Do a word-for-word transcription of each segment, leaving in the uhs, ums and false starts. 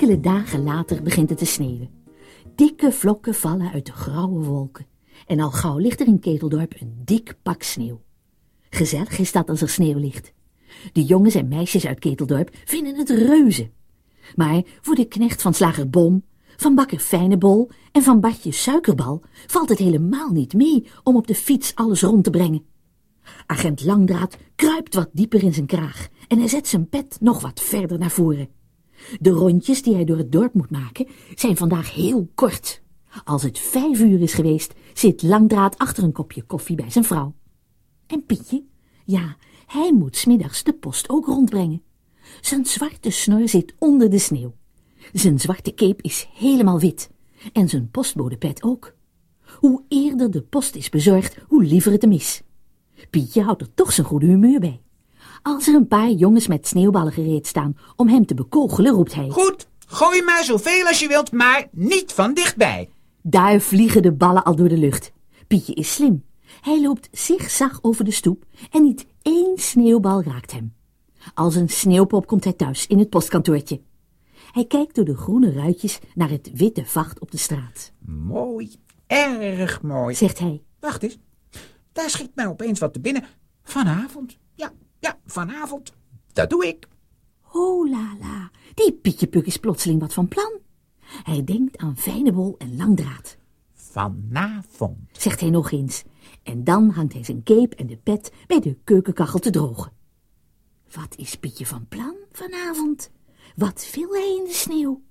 Enkele dagen later begint het te sneeuwen. Dikke vlokken vallen uit de grauwe wolken. En al gauw ligt er in Keteldorp een dik pak sneeuw. Gezellig is dat als er sneeuw ligt. De jongens en meisjes uit Keteldorp vinden het reuze. Maar voor de knecht van slager Bom, van bakker Fijnebol en van Bartje Suikerbal valt het helemaal niet mee om op de fiets alles rond te brengen. Agent Langdraad kruipt wat dieper in zijn kraag en hij zet zijn pet nog wat verder naar voren. De rondjes die hij door het dorp moet maken zijn vandaag heel kort. Als het vijf uur is geweest, zit Langdraad achter een kopje koffie bij zijn vrouw. En Pietje? Ja, hij moet 's middags de post ook rondbrengen. Zijn zwarte snor zit onder de sneeuw. Zijn zwarte cape is helemaal wit. En zijn postbodepet ook. Hoe eerder de post is bezorgd, hoe liever het hem is. Pietje houdt er toch zijn goede humeur bij. Als er een paar jongens met sneeuwballen gereed staan om hem te bekogelen, roept hij: Goed, gooi maar zoveel als je wilt, maar niet van dichtbij. Daar vliegen de ballen al door de lucht. Pietje is slim. Hij loopt zigzag over de stoep en niet één sneeuwbal raakt hem. Als een sneeuwpop komt hij thuis in het postkantoortje. Hij kijkt door de groene ruitjes naar het witte vacht op de straat. Mooi, erg mooi, zegt hij. Wacht eens, daar schiet mij opeens wat te binnen. Vanavond, ja, ja, vanavond, dat doe ik. Oh la la, die Pietje Puk is plotseling wat van plan. Hij denkt aan Fijnebol en Langdraad. Vanavond, zegt hij nog eens. En dan hangt hij zijn cape en de pet bij de keukenkachel te drogen. Wat is Pietje van plan vanavond? Wat wil hij in de sneeuw?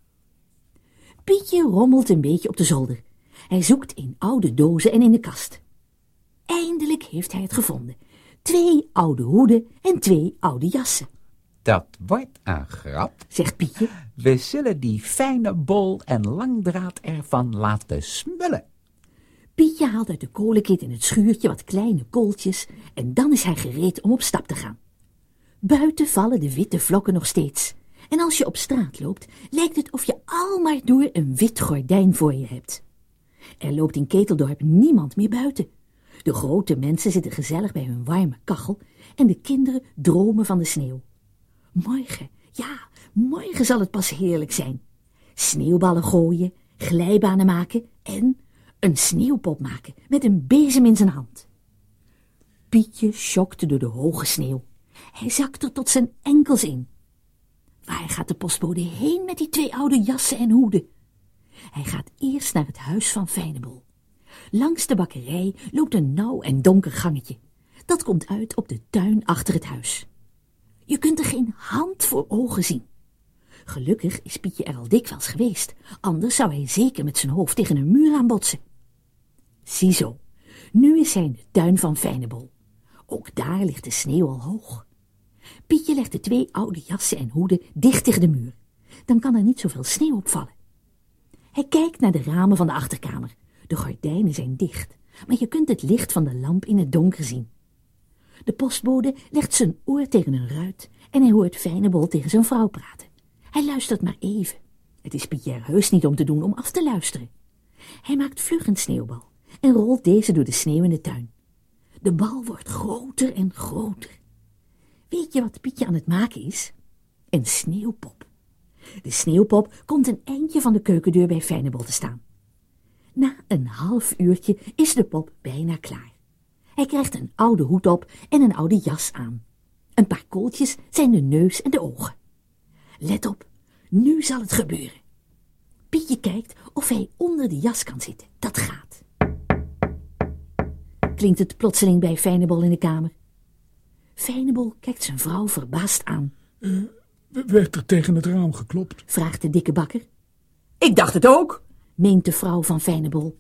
Pietje rommelt een beetje op de zolder. Hij zoekt in oude dozen en in de kast. Eindelijk heeft hij het gevonden. Twee oude hoeden en twee oude jassen. Dat wordt een grap, zegt Pietje. We zullen die Fijnebol en Langdraad ervan laten smullen. Pietje haalt uit de kolenkit in het schuurtje wat kleine kooltjes en dan is hij gereed om op stap te gaan. Buiten vallen de witte vlokken nog steeds. En als je op straat loopt, lijkt het of je al maar door een wit gordijn voor je hebt. Er loopt in Keteldorp niemand meer buiten. De grote mensen zitten gezellig bij hun warme kachel en de kinderen dromen van de sneeuw. Morgen, ja, morgen zal het pas heerlijk zijn. Sneeuwballen gooien, glijbanen maken en een sneeuwpop maken met een bezem in zijn hand. Pietje sjokte door de hoge sneeuw. Hij zakte tot zijn enkels in. Waar gaat de postbode heen met die twee oude jassen en hoeden? Hij gaat eerst naar het huis van Fijnebol. Langs de bakkerij loopt een nauw en donker gangetje. Dat komt uit op de tuin achter het huis. Je kunt er geen hand voor ogen zien. Gelukkig is Pietje er al dikwijls geweest, anders zou hij zeker met zijn hoofd tegen een muur aanbotsen. Ziezo, nu is hij in de tuin van Fijnebol. Ook daar ligt de sneeuw al hoog. Pietje legt de twee oude jassen en hoeden dicht tegen de muur. Dan kan er niet zoveel sneeuw opvallen. Hij kijkt naar de ramen van de achterkamer. De gordijnen zijn dicht, maar je kunt het licht van de lamp in het donker zien. De postbode legt zijn oor tegen een ruit en hij hoort Fijnebol tegen zijn vrouw praten. Hij luistert maar even. Het is Pietje er heus niet om te doen om af te luisteren. Hij maakt vlug een sneeuwbal en rolt deze door de sneeuw in de tuin. De bal wordt groter en groter. Weet je wat Pietje aan het maken is? Een sneeuwpop. De sneeuwpop komt een eindje van de keukendeur bij Fijnebol te staan. Na een half uurtje is de pop bijna klaar. Hij krijgt een oude hoed op en een oude jas aan. Een paar kooltjes zijn de neus en de ogen. Let op, nu zal het gebeuren. Pietje kijkt of hij onder de jas kan zitten. Dat gaat. Klinkt het plotseling bij Fijnebol in de kamer. Fijnebol kijkt zijn vrouw verbaasd aan. Uh, werd er tegen het raam geklopt? Vraagt de dikke bakker. Ik dacht het ook, meent de vrouw van Fijnebol.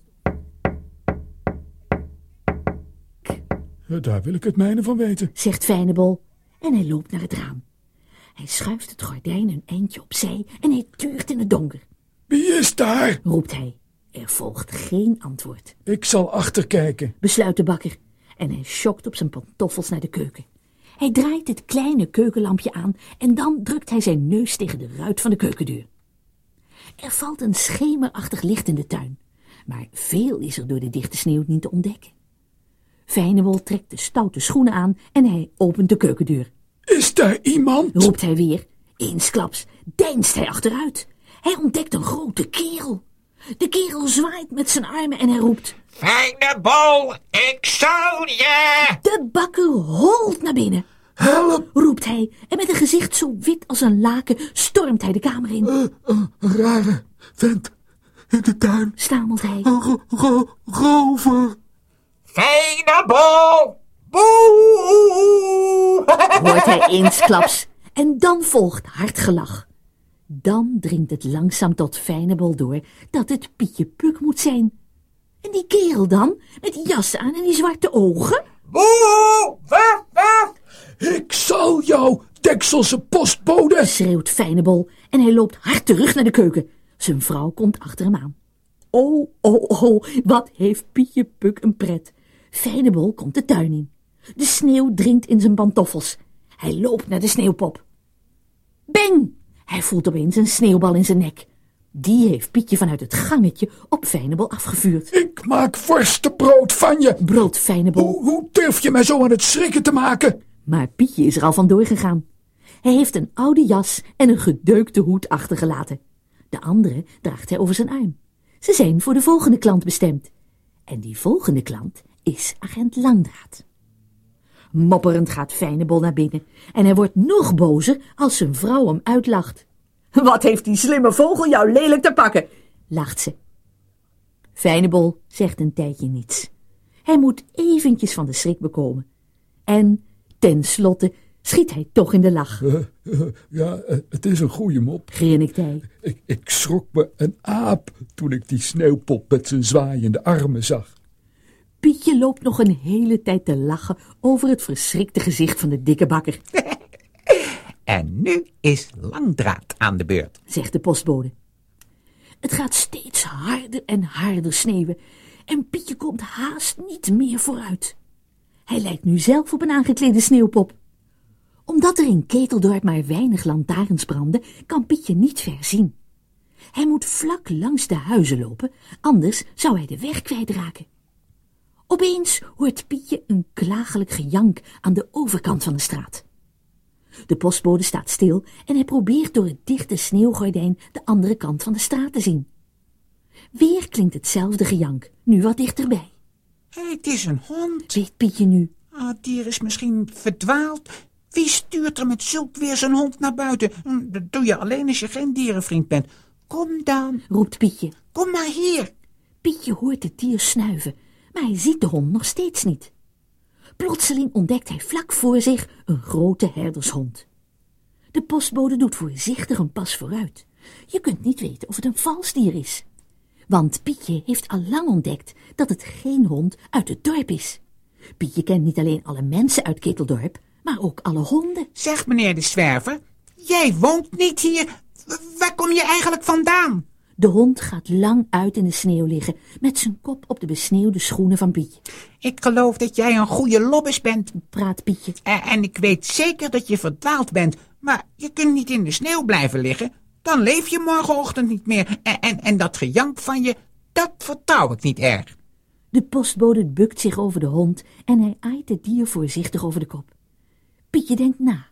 Uh, daar wil ik het mijne van weten, zegt Fijnebol en hij loopt naar het raam. Hij schuift het gordijn een eindje opzij en hij tuurt in het donker. Wie is daar? Roept hij. Er volgt geen antwoord. Ik zal achterkijken, besluit de bakker en hij sjokt op zijn pantoffels naar de keuken. Hij draait het kleine keukenlampje aan en dan drukt hij zijn neus tegen de ruit van de keukendeur. Er valt een schemerachtig licht in de tuin, maar veel is er door de dichte sneeuw niet te ontdekken. Fijnebol trekt de stoute schoenen aan en hij opent de keukendeur. Is daar iemand? Roept hij weer. Eensklaps deinst hij achteruit. Hij ontdekt een grote kerel. De kerel zwaait met zijn armen en hij roept: Fijne bol, ik zal je! De bakker holt naar binnen. Help! Roept hij en met een gezicht zo wit als een laken stormt hij de kamer in. Uh, uh, een rare vent in de tuin. Stamelt hij. Een ro ro rover. Fijne bol! Boe! Hoort hij eensklaps en dan volgt hard gelach. Dan dringt het langzaam tot Fijnebol door dat het Pietje Puk moet zijn. En die kerel dan, met die jas aan en die zwarte ogen? Boe! Waf, waf! Ik zal jou, Dekselse postbode. Schreeuwt Fijnebol en hij loopt hard terug naar de keuken. Zijn vrouw komt achter hem aan. Oh, oh, oh, wat heeft Pietje Puk een pret. Fijnebol komt de tuin in. De sneeuw dringt in zijn pantoffels. Hij loopt naar de sneeuwpop. Beng! Hij voelt opeens een sneeuwbal in zijn nek. Die heeft Pietje vanuit het gangetje op Fijnebol afgevuurd. Ik maak vorstenbrood van je. Brood Fijnebol. Hoe, hoe durf je mij zo aan het schrikken te maken? Maar Pietje is er al vandoor gegaan. Hij heeft een oude jas en een gedeukte hoed achtergelaten. De andere draagt hij over zijn arm. Ze zijn voor de volgende klant bestemd. En die volgende klant is agent Langdraad. Mopperend gaat Fijnebol naar binnen en hij wordt nog bozer als zijn vrouw hem uitlacht. Wat heeft die slimme vogel jou lelijk te pakken, lacht ze. Fijnebol zegt een tijdje niets. Hij moet eventjes van de schrik bekomen. En tenslotte schiet hij toch in de lach. Uh, uh, ja, uh, het is een goeie mop. Grinnikt hij. Ik, ik schrok me een aap toen ik die sneeuwpop met zijn zwaaiende armen zag. Pietje loopt nog een hele tijd te lachen over het verschrikte gezicht van de dikke bakker. En nu is Langdraad aan de beurt, zegt de postbode. Het gaat steeds harder en harder sneeuwen en Pietje komt haast niet meer vooruit. Hij lijkt nu zelf op een aangeklede sneeuwpop. Omdat er in Keteldorp maar weinig lantaarns branden, kan Pietje niet ver zien. Hij moet vlak langs de huizen lopen, anders zou hij de weg kwijtraken. Opeens hoort Pietje een klagelijk gejank aan de overkant van de straat. De postbode staat stil en hij probeert door het dichte sneeuwgordijn de andere kant van de straat te zien. Weer klinkt hetzelfde gejank, nu wat dichterbij. Hey, het is een hond. Weet Pietje nu. Ah, het dier is misschien verdwaald. Wie stuurt er met zulk weer zijn hond naar buiten? Dat doe je alleen als je geen dierenvriend bent. Kom dan, Roept Pietje. kom maar hier. Pietje hoort het dier snuiven, maar hij ziet de hond nog steeds niet. Plotseling ontdekt hij vlak voor zich een grote herdershond. De postbode doet voorzichtig een pas vooruit. Je kunt niet weten of het een vals dier is. Want Pietje heeft al lang ontdekt dat het geen hond uit het dorp is. Pietje kent niet alleen alle mensen uit Keteldorp, maar ook alle honden. Zeg, meneer de Zwerver, jij woont niet hier. W- Waar kom je eigenlijk vandaan? De hond gaat lang uit in de sneeuw liggen, met zijn kop op de besneeuwde schoenen van Pietje. Ik geloof dat jij een goede lobbes bent. Praat Pietje. En, en ik weet zeker dat je verdwaald bent. Maar je kunt niet in de sneeuw blijven liggen. Dan leef je morgenochtend niet meer. En, en, en dat gejank van je, dat vertrouw ik niet erg. De postbode bukt zich over de hond en hij aait het dier voorzichtig over de kop. Pietje denkt na.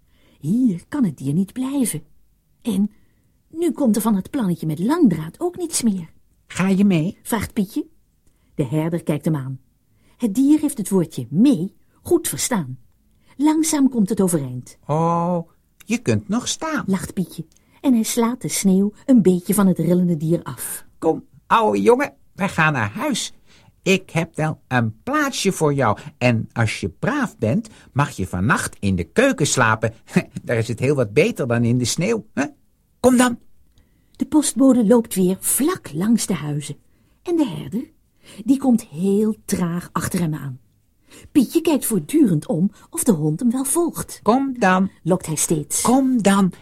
Hier kan het dier niet blijven. En nu komt er van het plannetje met Langdraad ook niets meer. Ga je mee? Vraagt Pietje. De herder kijkt hem aan. Het dier heeft het woordje mee goed verstaan. Langzaam komt het overeind, Oh, je kunt nog staan. lacht Pietje. En hij slaat de sneeuw een beetje van het rillende dier af. Kom, ouwe jongen, wij gaan naar huis. Ik heb wel een plaatsje voor jou. En als je braaf bent, mag je vannacht in de keuken slapen. Daar is het heel wat beter dan in de sneeuw. Hè? Kom dan. De postbode loopt weer vlak langs de huizen. En de herder, die komt heel traag achter hem aan. Pietje kijkt voortdurend om of de hond hem wel volgt. Kom dan. Lokt hij steeds. Kom dan.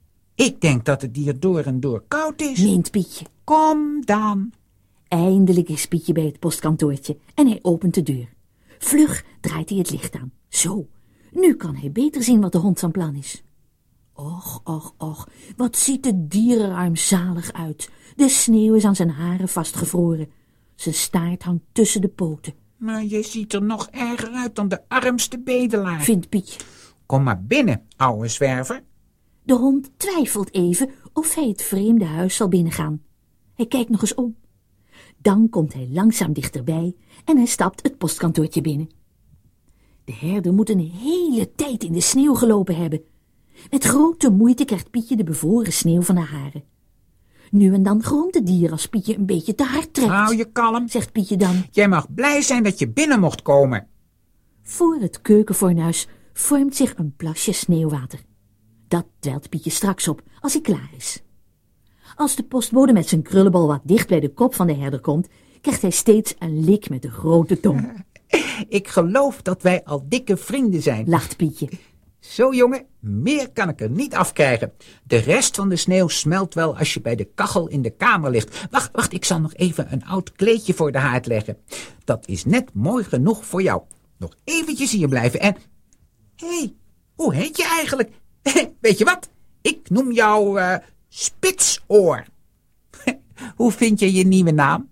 Ik denk dat het dier door en door koud is. Meent Pietje. Kom dan. Eindelijk is Pietje bij het postkantoortje en hij opent de deur. Vlug draait hij het licht aan. Zo, nu kan hij beter zien wat de hond van plan is. Och, och, och, wat ziet de dier er armzalig uit. De sneeuw is aan zijn haren vastgevroren. Zijn staart hangt tussen de poten. Maar je ziet er nog erger uit dan de armste bedelaar. Vindt Pietje. Kom maar binnen, ouwe zwerver. De hond twijfelt even of hij het vreemde huis zal binnengaan. Hij kijkt nog eens om. Dan komt hij langzaam dichterbij en hij stapt het postkantoortje binnen. De herder moet een hele tijd in de sneeuw gelopen hebben. Met grote moeite krijgt Pietje de bevroren sneeuw van haar haren. Nu en dan grond het dier als Pietje een beetje te hard trekt. Hou je kalm, zegt Pietje dan. Jij mag blij zijn dat je binnen mocht komen. Voor het keukenfornuis vormt zich een plasje sneeuwwater. Dat dwelt Pietje straks op als hij klaar is. Als de postbode met zijn krullenbal wat dicht bij de kop van de herder komt, krijgt hij steeds een lik met de grote tong. Ik geloof dat wij al dikke vrienden zijn. Lacht Pietje. Zo, jongen, meer kan ik er niet afkrijgen. De rest van de sneeuw smelt wel als je bij de kachel in de kamer ligt. Wacht, wacht, ik zal nog even een oud kleedje voor de haard leggen. Dat is net mooi genoeg voor jou. Nog eventjes hier blijven en... Hé, hey, hoe heet je eigenlijk? Weet je wat? Ik noem jou uh, Spitsoor. Hoe vind je je nieuwe naam?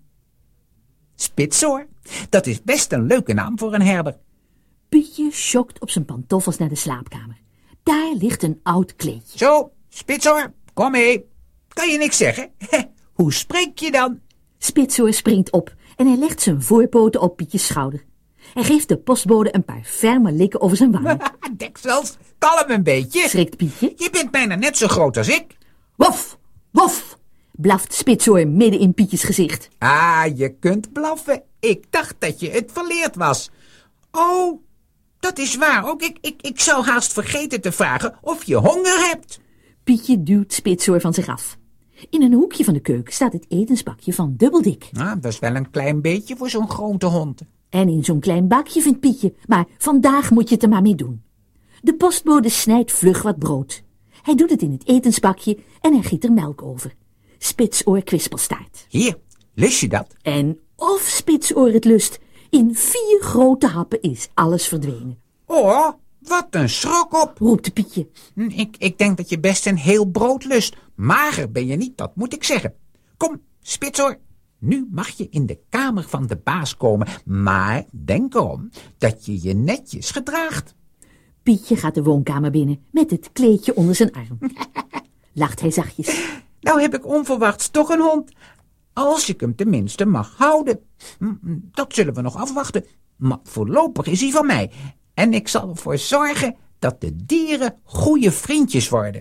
Spitsoor? Dat is best een leuke naam voor een herder. Pietje schokt op zijn pantoffels naar de slaapkamer. Daar ligt een oud kleedje. Zo, Spitsoor, kom mee. Kan je niks zeggen? Hoe spreek je dan? Spitsoor springt op en hij legt zijn voorpoten op Pietjes schouder. Hij geeft de postbode een paar ferme likken over zijn wangen. Deksels, kalm een beetje. Schrikt Pietje. Je bent bijna net zo groot als ik. Wof, wof, blaft Spitsoor midden in Pietjes gezicht. Ah, je kunt blaffen. Ik dacht dat je het verleerd was. Oh, dat is waar ook. Ik, ik, ik zou haast vergeten te vragen of je honger hebt. Pietje duwt Spitsoor van zich af. In een hoekje van de keuken staat het etensbakje van Dubbeldik. Ah, dat is wel een klein beetje voor zo'n grote hond. En in zo'n klein bakje vindt Pietje, maar vandaag moet je het er maar mee doen. De postbode snijdt vlug wat brood. Hij doet het in het etensbakje en hij giet er melk over. Spitsoor kwispelstaart. Hier, lust je dat? En of Spitsoor het lust, in vier grote happen is alles verdwenen. Oh, wat een schrok op, roept Pietje. Ik, ik denk dat je best een heel brood lust. Mager ben je niet, dat moet ik zeggen. Kom, Spitsoor, nu mag je in de kamer van de baas komen. Maar denk erom dat je je netjes gedraagt. Pietje gaat de woonkamer binnen met het kleedje onder zijn arm. Lacht hij zachtjes. Nou heb ik onverwachts toch een hond. Als ik hem tenminste mag houden. Dat zullen we nog afwachten. Maar voorlopig is hij van mij. En ik zal ervoor zorgen dat de dieren goede vriendjes worden.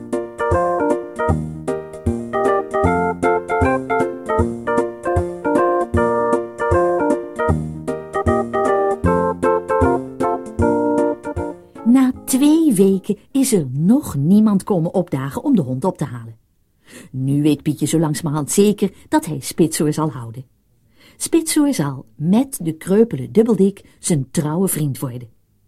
Na twee weken is er nog niemand komen opdagen om de hond op te halen. Nu weet Pietje zo langzamerhand zeker dat hij Spitsoor zal houden. Spitsoor zal met de kreupele Dubbeldik zijn trouwe vriend worden.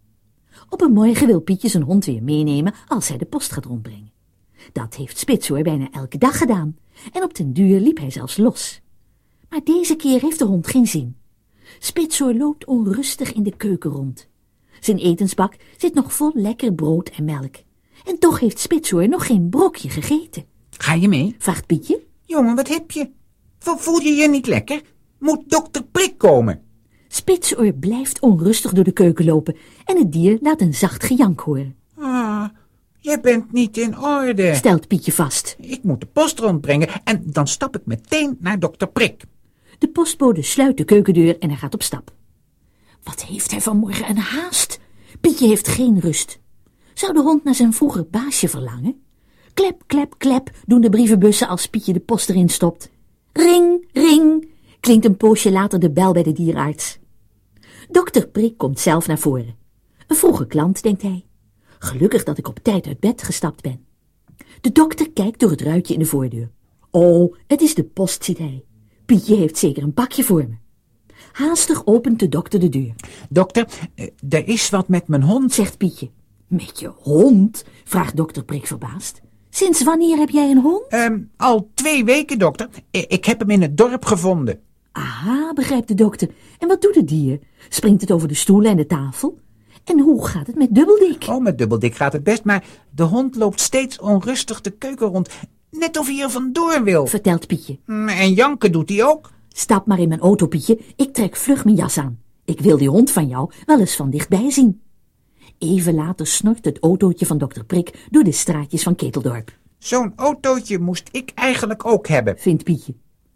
Op een morgen wil Pietje zijn hond weer meenemen als hij de post gaat rondbrengen. Dat heeft Spitsoor bijna elke dag gedaan en op den duur liep hij zelfs los. Maar deze keer heeft de hond geen zin. Spitsoor loopt onrustig in de keuken rond. Zijn etensbak zit nog vol lekker brood en melk. En toch heeft Spitsoor nog geen brokje gegeten. Ga je mee? Vraagt Pietje. Jongen, wat heb je? Voel je je niet lekker? Moet dokter Prik komen? Spitsoor blijft onrustig door de keuken lopen en het dier laat een zacht gejank horen. Ah, je bent niet in orde, stelt Pietje vast. Ik moet de post rondbrengen en dan stap ik meteen naar dokter Prik. De postbode sluit de keukendeur en hij gaat op stap. Wat heeft hij vanmorgen een haast? Pietje heeft geen rust. Zou de hond naar zijn vroeger baasje verlangen? Klep, klep, klep doen de brievenbussen als Pietje de post erin stopt. Ring, ring, klinkt een poosje later de bel bij de dierenarts. Dokter Prik komt zelf naar voren. Een vroege klant, denkt hij. Gelukkig dat ik op tijd uit bed gestapt ben. De dokter kijkt door het ruitje in de voordeur. Oh, het is de post, ziet hij. Pietje heeft zeker een pakje voor me. Haastig opent de dokter de deur. Dokter, er is wat met mijn hond, zegt Pietje. Met je hond? Vraagt dokter Prik verbaasd. Sinds wanneer heb jij een hond? Um, al twee weken, dokter. Ik heb hem in het dorp gevonden. Aha, begrijpt de dokter. En wat doet het dier? Springt het over de stoelen en de tafel? En hoe gaat het met Dubbeldik? Oh, met Dubbeldik gaat het best, maar de hond loopt steeds onrustig de keuken rond. Net of hij er vandoor wil. Vertelt Pietje. En janken doet hij ook. Stap maar in mijn auto, Pietje. Ik trek vlug mijn jas aan. Ik wil die hond van jou wel eens van dichtbij zien. Even later snort het autootje van dokter Prik door de straatjes van Keteldorp. Zo'n autootje moest ik eigenlijk ook hebben. vindt Pietje.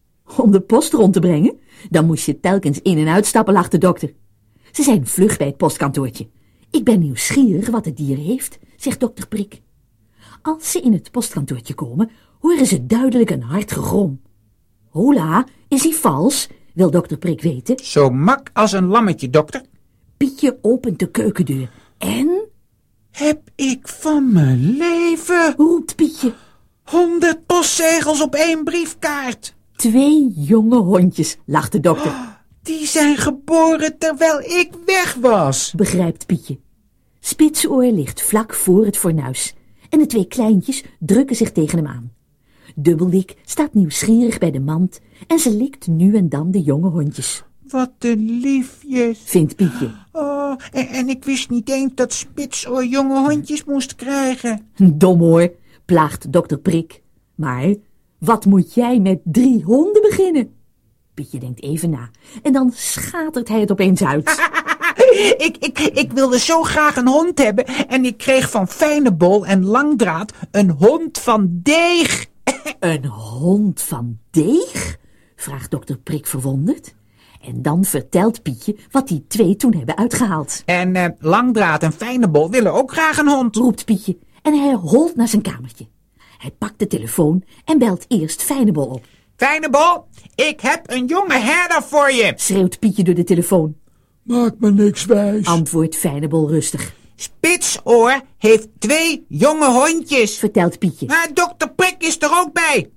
Om de post rond te brengen? Dan moest je telkens in- en uitstappen, lacht de dokter. Ze zijn vlug bij het postkantoortje. Ik ben nieuwsgierig wat het dier heeft, zegt dokter Prik. Als ze in het postkantoortje komen, horen ze duidelijk een hard gegrom. Hola, is hij vals? Wil dokter Prik weten. Zo mak als een lammetje, dokter. Pietje opent de keukendeur. En, Heb ik van mijn leven roept Pietje, honderd postzegels op één briefkaart. twee jonge hondjes, lacht de dokter. Die zijn geboren terwijl ik weg was. Begrijpt Pietje. Spitsoor ligt vlak voor het fornuis en de twee kleintjes drukken zich tegen hem aan. Dubbeldik staat nieuwsgierig bij de mand en ze likt nu en dan de jonge hondjes. Wat een liefjes. Vindt Pietje. Oh, en, en ik wist niet eens dat Spitsoor jonge hondjes moest krijgen. Dom hoor, plaagt dokter Prik. Maar wat moet jij met drie honden beginnen? Pietje denkt even na en dan schatert hij het opeens uit. ik, ik, ik wilde zo graag een hond hebben en ik kreeg van Fijnebol en Langdraad een hond van deeg. Een hond van deeg? Vraagt dokter Prik verwonderd. En dan vertelt Pietje wat die twee toen hebben uitgehaald. En uh, Langdraad en Fijnebol willen ook graag een hond. Roept Pietje en hij holt naar zijn kamertje. Hij pakt de telefoon en belt eerst Fijnebol op. Fijnebol, ik heb een jonge herder voor je. Schreeuwt Pietje door de telefoon. Maak me niks wijs. Antwoordt Fijnebol rustig. Spitsoor heeft twee jonge hondjes. Vertelt Pietje. Maar dokter Prik is er ook bij.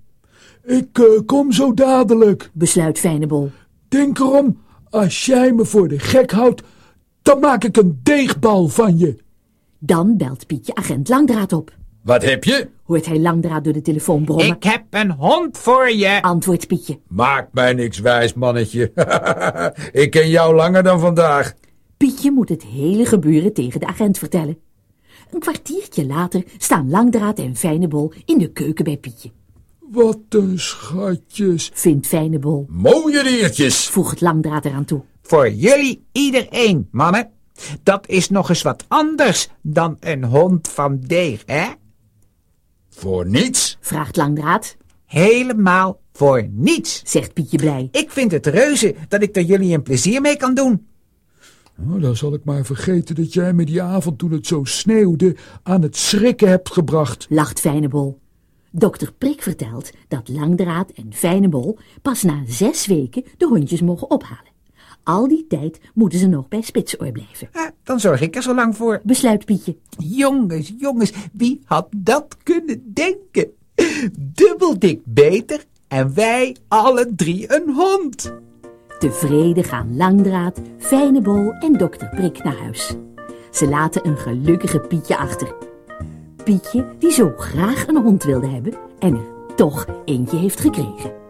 Ik uh, kom zo dadelijk. Besluit Fijnebol. Denk erom, als jij me voor de gek houdt, dan maak ik een deegbal van je. Dan belt Pietje agent Langdraad op. Wat heb je? Hoort hij Langdraad door de telefoon brommen. Ik heb een hond voor je. Antwoordt Pietje. Maak mij niks wijs, mannetje. Ik ken jou langer dan vandaag. Pietje moet het hele gebeuren tegen de agent vertellen. Een kwartiertje later staan Langdraad en Fijnebol in de keuken bij Pietje. Wat een schatjes. Vindt Fijnebol. Mooie diertjes. Voegt Langdraad eraan toe. Voor jullie iedereen, mannen. Dat is nog eens wat anders dan een hond van deeg, hè? Voor niets? Vraagt Langdraad. Helemaal voor niets. Zegt Pietje blij. Ik vind het reuze dat ik er jullie een plezier mee kan doen. Oh, dan zal ik maar vergeten dat jij me die avond toen het zo sneeuwde aan het schrikken hebt gebracht. Lacht Fijnebol. Dokter Prik vertelt dat Langdraad en Fijnebol pas na zes weken de hondjes mogen ophalen. Al die tijd moeten ze nog bij Spitsoor blijven. Ah, dan zorg ik er zo lang voor. Besluit Pietje. Jongens, jongens, wie had dat kunnen denken? Dubbeldik beter en wij alle drie een hond. Tevreden gaan Langdraad, Fijnebol en dokter Prik naar huis. Ze laten een gelukkige Pietje achter. Pietje die zo graag een hond wilde hebben en er toch eentje heeft gekregen.